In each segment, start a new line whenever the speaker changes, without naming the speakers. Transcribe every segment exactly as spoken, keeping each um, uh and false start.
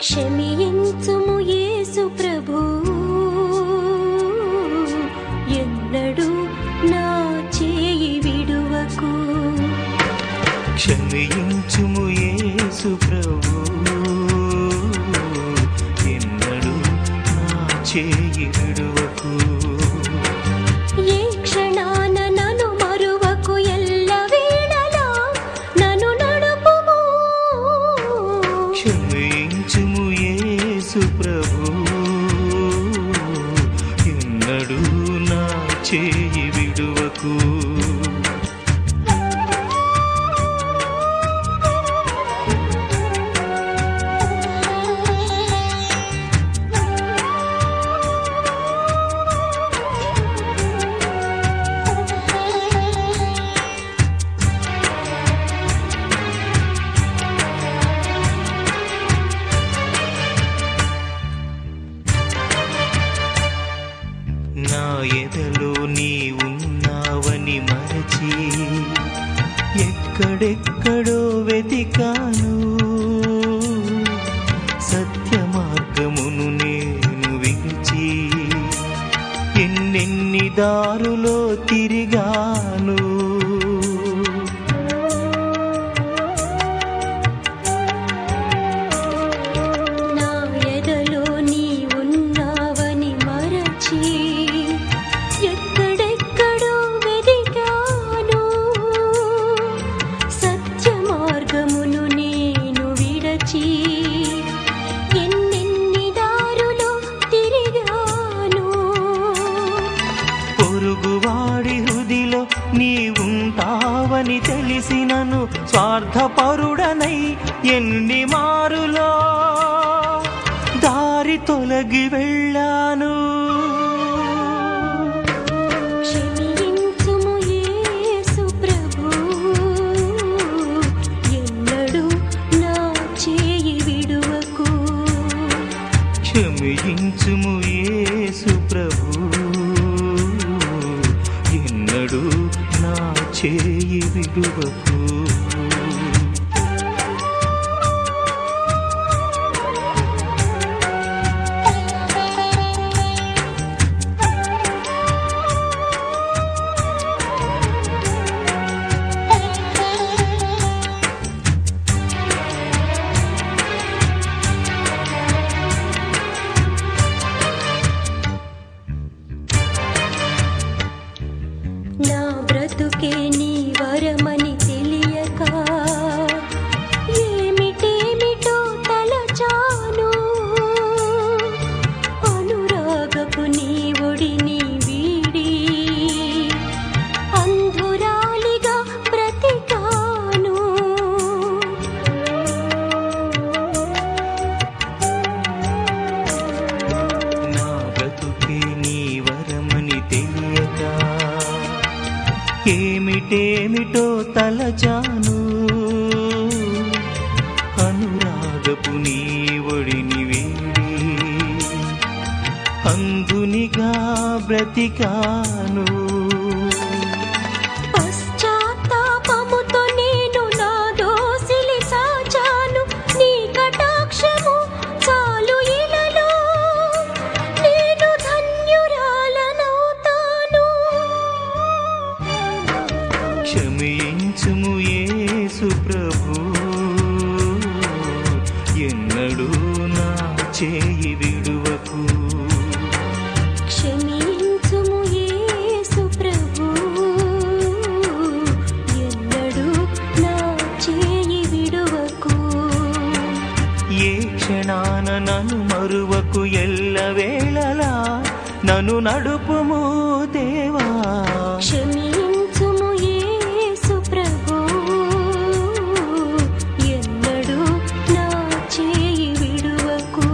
క్షమించుము యేసు ప్రభూ, ఎన్నడూ నా చేయి విడువకు.
క్షమించుము యేసు ప్రభూ, ఎన్నడూ నా చేయి విడువకు.
ఏ క్షణాన నన్ను మరువకు, ఎల్ల వేళలా నన్ను నడుపుము.
క్షమించుము యేసు ప్రభూ, ఎన్నడూ నా చేయి విడువకు. నా ఎదలో నీ ఉన్నావని మరచి ఎక్కడెక్కడో వెతికాను. సత్య మార్గమును నేను విడిచి ఎన్నెన్ని దారులో తిరిగాను.
నా ఎదలో నీ ఉన్నావని మరచి ఎక్కడెక్కడో వెదికాను. సత్య మార్గమును నేను విడచి ఎన్నెన్ని దారులో తిరిగాను.
పొరుగువాడి హృదిలో నీ ఉంటావని తెలిసినను స్వార్థపరుడనై ఎన్ని మారులో దారి తొలగి వెళ్ళాను.
క్షమించుము యేసు ప్రభూ, ఎన్నడూ నా చేయి విడువకు.
క్షమించుము యేసు ప్రభూ, ఎన్నడూ నా చేయి విడువకు.
నా బ్రతుకే నీ వరమని తెలియక ఏమిటేమిటో తలచాను. అనురాగపు నీ ఒడిని వీడి అంధురాలిగా బ్రతికాను.
నా బ్రతుకే నీ వరమని తెలియక ఏమిటేమిటో తలచాను. అనురాగపు నీ ఒడిని వీడి అంధునిగా బ్రతికాను.
పశ్చాత్తాపముతో నేను నా దోసిలి సాచాను. నీ కటాక్షము చాలు ఇలలో నేను ధన్యురాలనవుతాను.
క్షమించుము యేసు ప్రభూ, ఎన్నడూ నా చేయి విడువకు.
క్షమించుము యేసు ప్రభూ, ఎన్నడూ నా చేయి విడువకు.
ఏ క్షణాన నన్ను మరువకు, ఎల్ల వేళలా నన్ను నడుపుము దేవా.
క్షమించుము యేసు ప్రభూ, ఎన్నడూ నా చేయి విడువకు.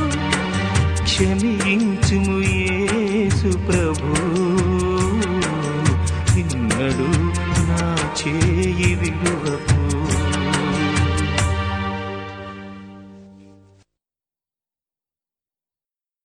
క్షమించుము యేసు ప్రభూ, ఎన్నడూ నా చేయి విడువకు.